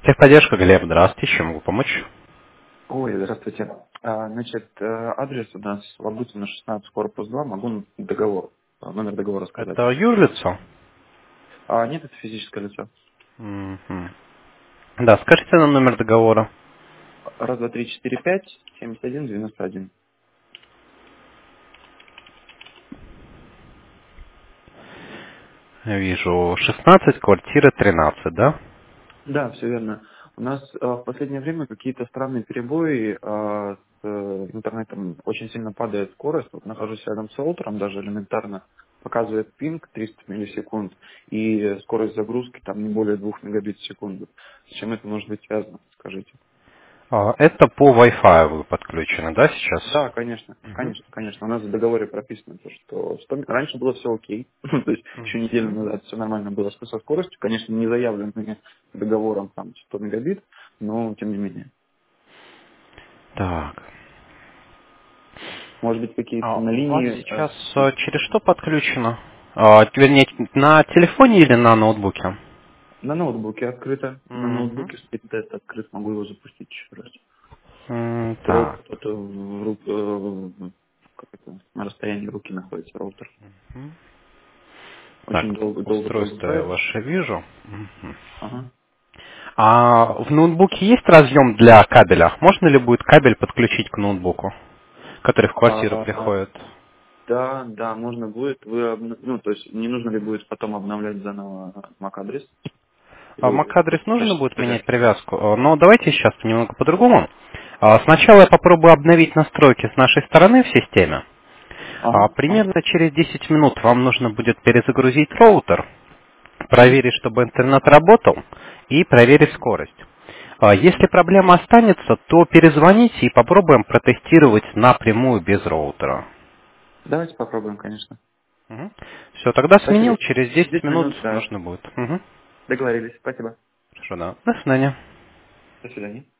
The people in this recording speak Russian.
Техподдержка, Глеб, здравствуйте, чем могу помочь? Ой, здравствуйте. Значит, адрес у нас в Лабутина 16, корпус 2. Могу договор, номер договора сказать. Это юрлицо? Нет, это физическое лицо. Мгм. Да, скажите нам номер договора. Раз, два, три, четыре, пять, 71, 91. Вижу 16, квартира 13, да? Да, все верно. У нас в последнее время какие-то странные перебои с интернетом. Очень сильно падает скорость. Вот нахожусь рядом с роутером, даже элементарно показывает пинг 300 миллисекунд, и скорость загрузки там не более 2 мегабит в секунду. С чем это может быть связано, скажите? Это по Wi-Fi вы подключены, да, сейчас? Да, конечно, Мгм. конечно, конечно. У нас в договоре прописано, то, что раньше было все окей, то есть еще неделю Мгм. назад все нормально было со скоростью, конечно, не заявленными договором там 100 мегабит, но тем не менее. Так. Может быть, какие-то на У вас линии сейчас через что подключено? Вернее, на телефоне или на ноутбуке? на ноутбуке открыто, на Мгм. ноутбуке спид-тест открыт, могу его запустить еще раз. Так. Кто-то как это, на расстоянии руки находится роутер. Мгм. Так, Очень долго устройство я прогружается. ваше вижу. Мгм. Ага. А в ноутбуке есть разъем для кабеля? Можно ли будет кабель подключить к ноутбуку, который в квартиру А, приходит? Да, да, можно будет. Ну, то есть не нужно ли будет потом обновлять заново MAC-адрес? Или А вы MAC-адрес просто в нужно качестве будет менять проверки? привязку? Но давайте сейчас немного по-другому. Сначала я попробую обновить настройки с нашей стороны в системе. Ага, ага. Примерно через 10 минут вам нужно будет перезагрузить роутер, Мгм. проверить, чтобы интернет работал, и проверить скорость. Если проблема останется, то перезвоните и попробуем протестировать напрямую без роутера. Давайте попробуем, конечно. Все, тогда сменил, Спасибо. через Через 10 10 минут минут, да. нужно будет. Договорились. Спасибо. Хорошо, да. До свидания. До свидания.